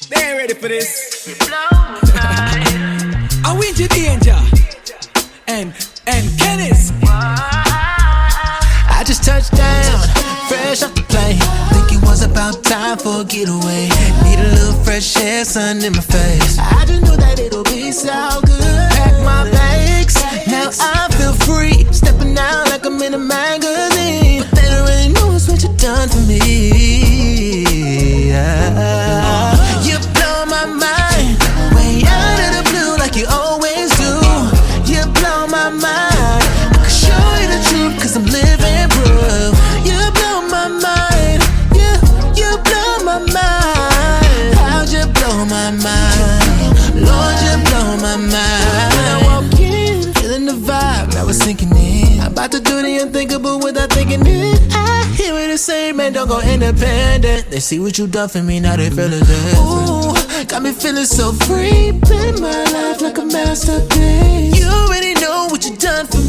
They ain't ready for this. I win to danger. And Kenneth. I just touched down, fresh off the plane. Think it was about time for a getaway. Need a little fresh air, sun in my face. I just know that it'll be so good. Pack my bags, now I feel free. Stepping out like I'm in a magazine. But they don't really know what you've done for me. You blow my mind, way out of the blue like you always do. You blow my mind, I can show you the truth cause I'm living proof. You blow my mind, you blow my mind. How'd you blow my mind? Lord, you blow my mind. When I walk in, feeling the vibe, now it's sinking in. I'm about to do the unthinkable without thinking it. I hear what they say, man, don't go independent. They see what you done for me, now they feel it. Ooh, got me feeling so free. Living my life like a masterpiece. You already know what you done for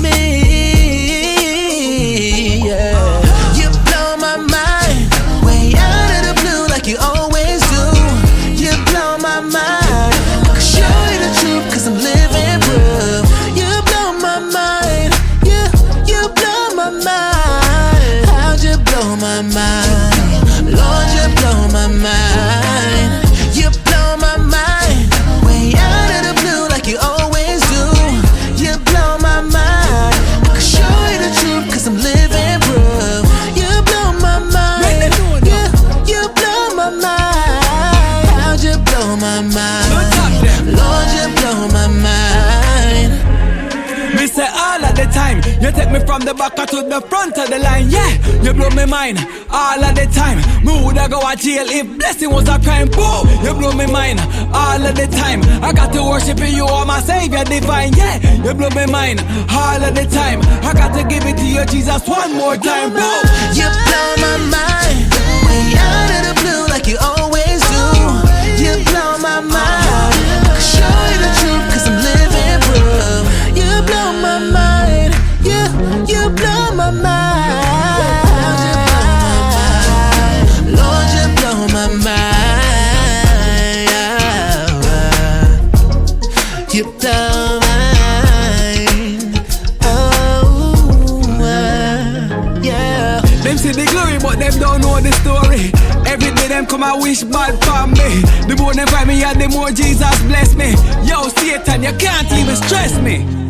me. Yeah. You blow my mind, way out of the blue like you always do. You blow my mind, I can show you the truth cause I'm living proof. You blow my mind, you blow my mind. How'd you blow my mind? Lord, you blow my mind. You blow my mind, way out of the blue like you always do. You blow my mind, I can show you the truth cause I'm living proof. You blow my mind, you blow my mind. How'd you blow my mind? Lord, you blow my mind. Me say all of the time, you take me from the back to the front of the line. Yeah, you blow my mind all of the time. Me woulda go to jail if blessing was a crime. Boom, you blow my mind all of the time. I got to worship you, oh my Savior divine. Yeah, you blow my mind all of the time. I got to give it to you, Jesus, one more time. Boom, you blow my mind, way out of the blue like you always do. You blow my mind, I can show you the truth cause I'm living proof. You blow my mind, you blow my mind. Lord, you blow my mind. You blow my mind. Oh, yeah. them see the glory but them don't know the story. Every day them come and wish bad for me. The more them find me and the more Jesus bless me. Yo, Satan, you can't even stress me.